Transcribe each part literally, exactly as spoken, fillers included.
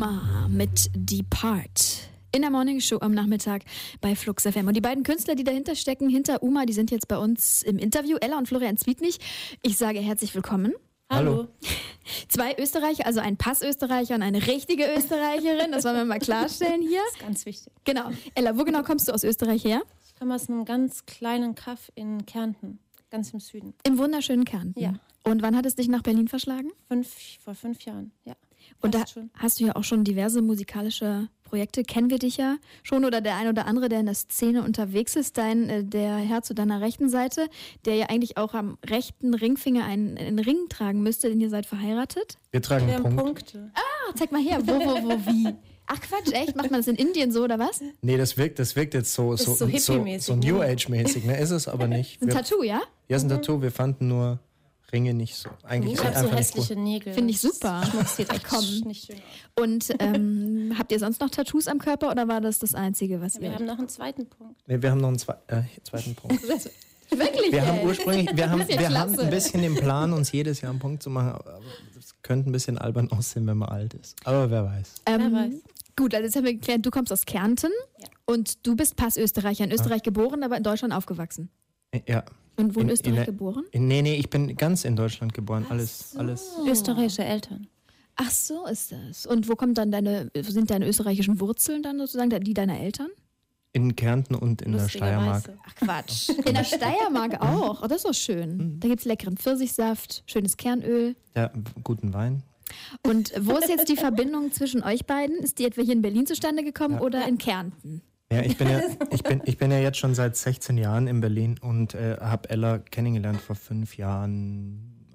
Uma mit Depart. In der Morning Show am Nachmittag bei Flux F M. Und die beiden Künstler, die dahinter stecken, hinter Uma, die sind jetzt bei uns im Interview. Ella und Florian Zwiednich. Ich sage herzlich willkommen. Hallo. Zwei Österreicher, also ein Pass-Österreicher und eine richtige Österreicherin. Das wollen wir mal klarstellen hier. Das ist ganz wichtig. Genau. Ella, wo genau kommst du aus Österreich her? Ich komme aus einem ganz kleinen Kaff in Kärnten, ganz im Süden. Im wunderschönen Kärnten? Ja. Und wann hat es dich nach Berlin verschlagen? Fünf, vor fünf Jahren, ja. Und da schon. hast du ja auch schon diverse musikalische Projekte. Kennen wir dich ja schon oder der ein oder andere, der in der Szene unterwegs ist. Dein, äh, der Herr zu deiner rechten Seite, der ja eigentlich auch am rechten Ringfinger einen, einen Ring tragen müsste, denn ihr seid verheiratet. Wir tragen Wir haben Punkt. Punkte. Ah, zeig mal her. Wo, wo, wo, wie? Ach Quatsch, echt? Macht man das in Indien so oder was? Nee, das wirkt, das wirkt jetzt so, Ist so, so so, hippie-mäßig, so New ne? Age-mäßig. Ne? Ist es aber nicht. Ein Wir, Tattoo, ja? ja, ist ein Tattoo. Wir fanden nur Ringe nicht so. Eigentlich Ich habe so einfach nicht hässliche gut. Nägel. Finde ich super. Schmuck sieht echt komm. nicht schön aus. Und ähm, habt ihr sonst noch Tattoos am Körper oder war das das Einzige, was Wir ihr... haben noch einen zweiten Punkt. Nee, wir haben noch einen zwe äh, zweiten Punkt. Wirklich? Wir haben ey? ursprünglich, wir haben, Das ist ja wir haben klasse. ein bisschen den Plan, uns jedes Jahr einen Punkt zu machen. Aber das könnte ein bisschen albern aussehen, wenn man alt ist. Aber wer weiß. Ähm, Wer weiß. Gut, also jetzt haben wir geklärt, du kommst aus Kärnten Ja. und du bist Pass-Österreicher, in Österreich geboren, aber in Deutschland aufgewachsen. Ja. Und wo in, In- Österreich in der- geboren? Nee, nee, ich bin ganz in Deutschland geboren. Alles, alles. Österreichische Eltern. Ach so ist das. Und wo kommt dann deine, wo sind deine österreichischen Wurzeln dann sozusagen, die deiner Eltern? In Kärnten und in der Steiermark. Lustigerweise. Ach Quatsch. In der Steiermark auch. Oh, das ist doch schön. Da gibt es leckeren Pfirsichsaft, schönes Kernöl. Ja, guten Wein. Und wo ist jetzt die Verbindung zwischen euch beiden? Ist die etwa hier in Berlin zustande gekommen Ja. oder in Kärnten? Ja, ich bin ja, ich bin, ich bin ja jetzt schon seit sechzehn Jahren in Berlin und äh, habe Ella kennengelernt vor fünf Jahren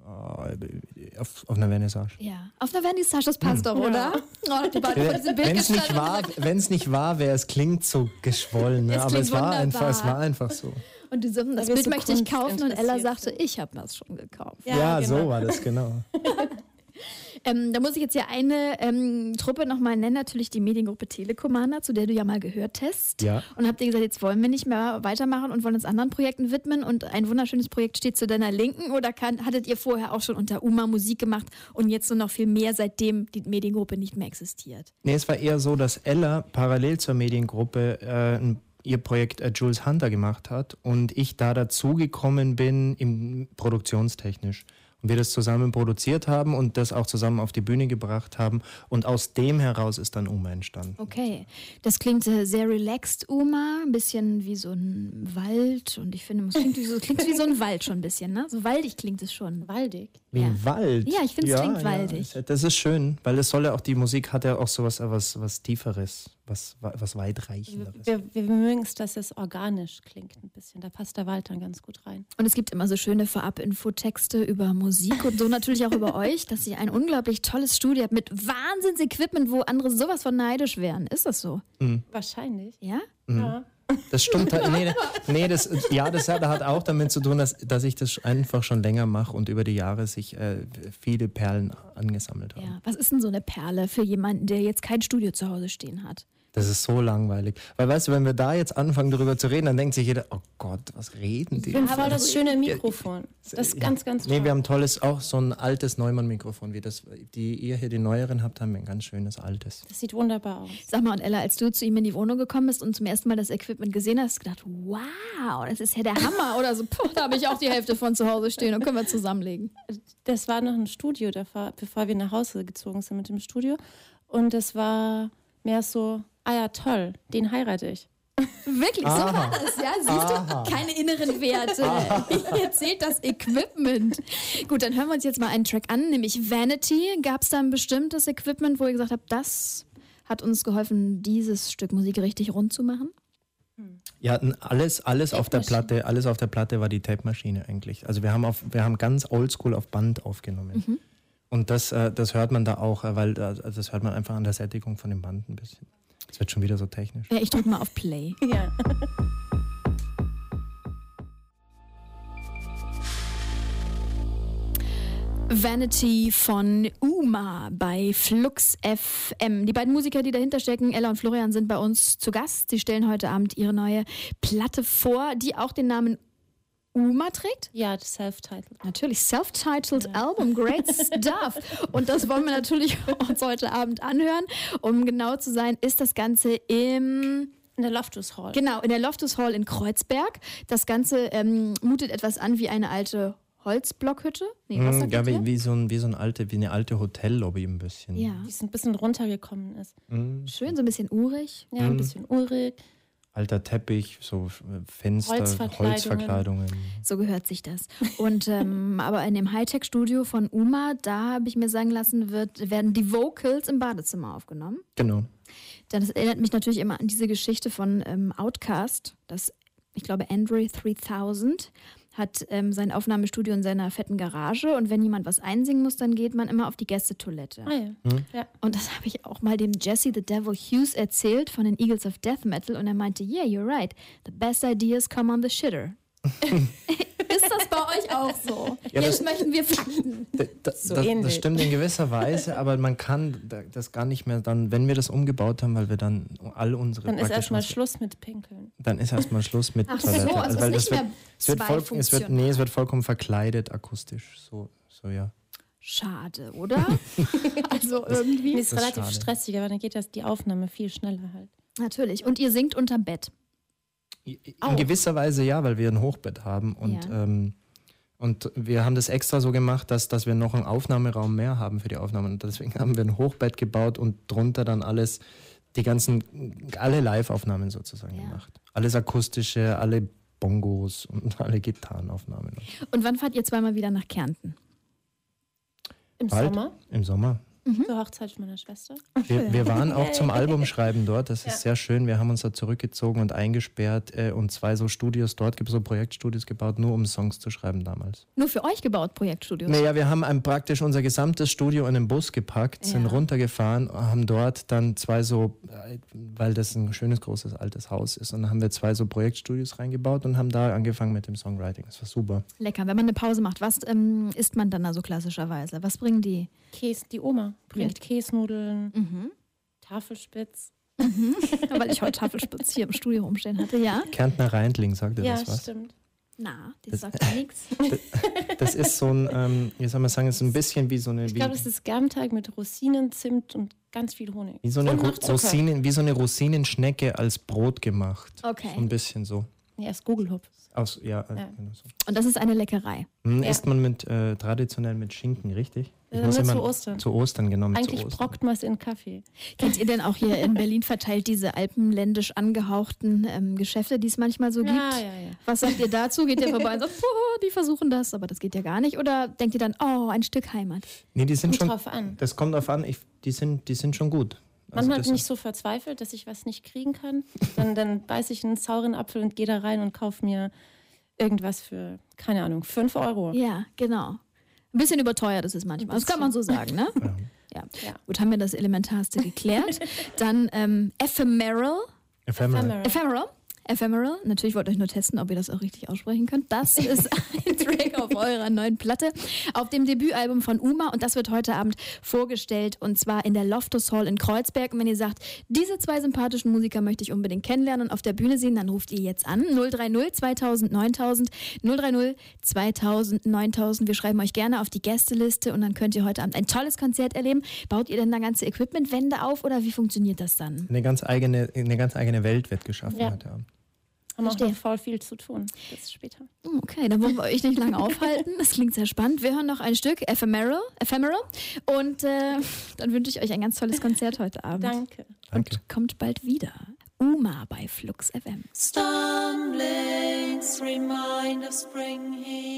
äh, auf, auf einer Vernissage. Ja. Auf einer Vernissage, das passt doch, oder? Oh, die beiden vor diesem Bild Wenn es nicht gestanden wahr, und wenn es nicht wahr wäre, es klingt so geschwollen, ne? Es aber klingt es war, wunderbar. einfach, es war einfach so. Und du so, das wirst Bild du möchte ich Kunst kaufen und Ella interessiert sagte, ich habe das schon gekauft. Ja, Ja, genau. so war das, genau. Ähm, da muss ich jetzt ja eine ähm, Truppe nochmal nennen, natürlich die Mediengruppe Telekommander, zu der du ja mal gehört hast. Ja. Und habt ihr gesagt, jetzt wollen wir nicht mehr weitermachen und wollen uns anderen Projekten widmen und ein wunderschönes Projekt steht zu deiner Linken oder kann, hattet ihr vorher auch schon unter Uma Musik gemacht und jetzt nur noch viel mehr, seitdem die Mediengruppe nicht mehr existiert? Nee, es war eher so, dass Ella parallel zur Mediengruppe äh, ein ihr Projekt äh, Jules Hunter gemacht hat und ich da dazugekommen bin, im, produktionstechnisch. Und wir das zusammen produziert haben und das auch zusammen auf die Bühne gebracht haben. Und aus dem heraus ist dann Uma entstanden. Okay, das klingt äh, sehr relaxed, Uma, ein bisschen wie so ein Wald und ich finde, es klingt wie so, klingt wie so ein Wald schon ein bisschen, ne? So waldig klingt es schon. Waldig. Wie Ja. ein Wald. Ja, ich finde, es klingt waldig. Das, das ist schön, weil es soll ja auch, die Musik hat ja auch so was, was, was Tieferes, was, was Weitreichenderes. Wir, wir mögen es, dass es organisch klingt ein bisschen. Da passt der Wald dann ganz gut rein. Und es gibt immer so schöne Vorab-Infotexte über Musik und so natürlich auch über euch, dass ihr ein unglaublich tolles Studio habt mit Wahnsinns-Equipment, wo andere sowas von neidisch wären. Ist das so? Wahrscheinlich. Ja? Ja. Das stimmt. Nee, nee das, ja, das hat, hat auch damit zu tun, dass, dass ich das einfach schon länger mache und über die Jahre sich äh, viele Perlen angesammelt haben. Ja. Was ist denn so eine Perle für jemanden, der jetzt kein Studio zu Hause stehen hat? Das ist so langweilig. Weil weißt du, wenn wir da jetzt anfangen darüber zu reden, dann denkt sich jeder, oh Gott, was reden die? Ich bin voll das schöne Mikrofon. Das ist ganz, ganz toll. Nee, wir haben ein tolles, auch so ein altes Neumann-Mikrofon, wie das, die ihr hier die neueren habt, haben wir ein ganz schönes altes. Das sieht wunderbar aus. Sag mal, und Ella, als du zu ihm in die Wohnung gekommen bist und zum ersten Mal das Equipment gesehen hast, hast du gedacht, wow, das ist ja der Hammer. Oder so, puh, da habe ich auch die Hälfte von zu Hause stehen und können wir zusammenlegen. Das war noch ein Studio, davor, bevor wir nach Hause gezogen sind mit dem Studio. Und das war mehr so, ah ja, toll, den heirate ich. Wirklich, so Aha. war das, ja? Siehst Aha. du? Keine inneren Werte. Hier zählt das Equipment. Gut, dann hören wir uns jetzt mal einen Track an, nämlich Vanity. Gab es da ein bestimmtes Equipment, wo ihr gesagt habt, das hat uns geholfen, dieses Stück Musik richtig rund zu machen? Ja, n- alles, alles auf der Tape-Maschine. Platte, alles auf der Platte war die Tape-Maschine eigentlich. Also wir haben auf, wir haben ganz oldschool auf Band aufgenommen. Und das, äh, das hört man da auch, äh, weil äh, das hört man einfach an der Sättigung von dem Band ein bisschen. Es wird schon wieder so technisch. Ja, ich drücke mal auf Play. Ja. Vanity von Uma bei Flux F M. Die beiden Musiker, die dahinter stecken, Ella und Florian, sind bei uns zu Gast. Sie stellen heute Abend ihre neue Platte vor, die auch den Namen Uma trägt? Ja, das Self-Titled. Natürlich, self-titled ja. Album, great stuff. Und das wollen wir natürlich uns heute Abend anhören. Um genau zu sein, ist das Ganze im... In der Loftus Hall. Genau, in der Loftus Hall in Kreuzberg. Das Ganze ähm, mutet etwas an wie eine alte Holzblockhütte. Nee, was mm, ja, wie, wie, so ein, wie, so ein alte, wie eine alte Hotellobby ein bisschen. Ja. Die so ein bisschen runtergekommen ist. Mm. Schön, so ein bisschen urig. Ja, ein mm. bisschen urig. Alter Teppich, so Fenster, Holzverkleidungen. Holzverkleidungen. So gehört sich das. Und ähm, aber in dem Hightech-Studio von Uma, da habe ich mir sagen lassen, wird, werden die Vocals im Badezimmer aufgenommen. Genau. Das erinnert mich natürlich immer an diese Geschichte von ähm, Outkast, das, ich glaube, Andre dreitausend hat ähm, sein Aufnahmestudio in seiner fetten Garage und wenn jemand was einsingen muss, dann geht man immer auf die Gästetoilette. Ah, ja. Hm. Ja. Und das habe ich auch mal dem Jesse the Devil Hughes erzählt von den Eagles of Death Metal und er meinte, yeah, you're right, the best ideas come on the shitter. Ist das bei euch auch so? Ja, Jetzt möchten wir Fakten. Da, da, so das, das stimmt in gewisser Weise, aber man kann das gar nicht mehr dann, wenn wir das umgebaut haben, weil wir dann all unsere... Dann ist erstmal Schluss mit Pinkeln. Dann ist erstmal Schluss mit Ach Toilette. so, also weil es, das nicht wird, es, wird voll, es, wird, nee, es wird vollkommen verkleidet akustisch. So, so ja. Schade, oder? Also irgendwie... Das ist das relativ schade. Stressig, aber dann geht das die Aufnahme viel schneller halt. Natürlich. Und ihr singt unterm Bett. In Auch. gewisser Weise ja, weil wir ein Hochbett haben und, ja. ähm, und wir haben das extra so gemacht, dass, dass wir noch einen Aufnahmeraum mehr haben für die Aufnahmen und deswegen haben wir ein Hochbett gebaut und drunter dann alles, die ganzen, alle Live-Aufnahmen sozusagen ja. gemacht. Alles akustische, alle Bongos und alle Gitarrenaufnahmen. Und wann fahrt ihr zweimal wieder nach Kärnten? Im Bald? Sommer? Im Sommer. Mhm. Zur Hochzeit meiner Schwester. Wir, wir waren auch zum Albumschreiben dort, das ist ja. sehr schön. Wir haben uns da zurückgezogen und eingesperrt äh, und zwei so Studios dort, gibt so Projektstudios gebaut, nur um Songs zu schreiben damals. Nur für euch gebaut, Projektstudios? Naja, wir haben ein, praktisch unser gesamtes Studio in einen Bus gepackt, ja. sind runtergefahren, haben dort dann zwei so, weil das ein schönes, großes, altes Haus ist, und dann haben wir zwei so Projektstudios reingebaut und haben da angefangen mit dem Songwriting. Das war super. Lecker. Wenn man eine Pause macht, was ähm, isst man dann da so klassischerweise? Was bringen die? Käse, die Oma bringt ja. Käsnudeln, mhm. Tafelspitz. Mhm. Weil ich heute Tafelspitz hier im Studio rumstehen hatte, ja. Kärntner Reindling, sagt ihr ja, das was? Ja, stimmt. Na, das, das sagt ja nichts. Das ist so ein, ähm, wie soll man sagen, ist ein bisschen wie so eine... Ich glaube, das ist Germteig mit Rosinen, Zimt und ganz viel Honig. Wie so eine, Ro- Rosinen, wie so eine Rosinenschnecke als Brot gemacht. Okay. So ein bisschen so. Ja, ist Gugelhupf. Aus, ja, ja. Genau so. Und das ist eine Leckerei. Hm, ja. Isst man mit, äh, traditionell mit Schinken, richtig? Ich muss immer, zu Ostern. Zu Ostern, genau. Eigentlich zu Ostern. brockt man es in Kaffee. Kennt ihr denn auch hier in Berlin verteilt diese alpenländisch angehauchten ähm, Geschäfte, die es manchmal so gibt? Ja, ja, ja. Was sagt ihr dazu? Geht ihr vorbei und sagt, oh, die versuchen das, aber das geht ja gar nicht? Oder denkt ihr dann, oh, ein Stück Heimat? Nee, die sind kommt schon... drauf an. Das kommt drauf an. Ich, die, sind, die sind schon gut. Also Manchmal bin ich so verzweifelt, dass ich was nicht kriegen kann. Dann, dann beiße ich einen sauren Apfel und gehe da rein und kaufe mir irgendwas für, keine Ahnung, fünf Euro. Ja, genau. Ein bisschen überteuert ist es manchmal. Das kann man so sagen, ne? Ja. Ja. Ja. Gut, haben wir das Elementarste geklärt. Dann ähm, Ephemeral. Ephemeral. Ephemeral. Ephemeral. Natürlich wollte ich euch nur testen, ob ihr das auch richtig aussprechen könnt. Das ist ein Track auf eurer neuen Platte, auf dem Debütalbum von Uma, und das wird heute Abend vorgestellt, und zwar in der Loftus Hall in Kreuzberg. Und wenn ihr sagt, diese zwei sympathischen Musiker möchte ich unbedingt kennenlernen und auf der Bühne sehen, dann ruft ihr jetzt an. null drei null zweitausend neuntausend, null drei null zweitausend neuntausend. Wir schreiben euch gerne auf die Gästeliste und dann könnt ihr heute Abend ein tolles Konzert erleben. Baut ihr denn da ganze Equipmentwände auf oder wie funktioniert das dann? Eine ganz eigene, eine ganz eigene Welt wird geschaffen ja. heute Abend. Haben auch noch voll viel zu tun. Bis später. Okay, dann wollen wir euch nicht lange aufhalten. Das klingt sehr spannend. Wir hören noch ein Stück, Ephemeral, Ephemeral. Und äh, dann wünsche ich euch ein ganz tolles Konzert heute Abend. Danke. Danke. Und kommt bald wieder. Uma bei Flux F M. Stumblings remind of spring here.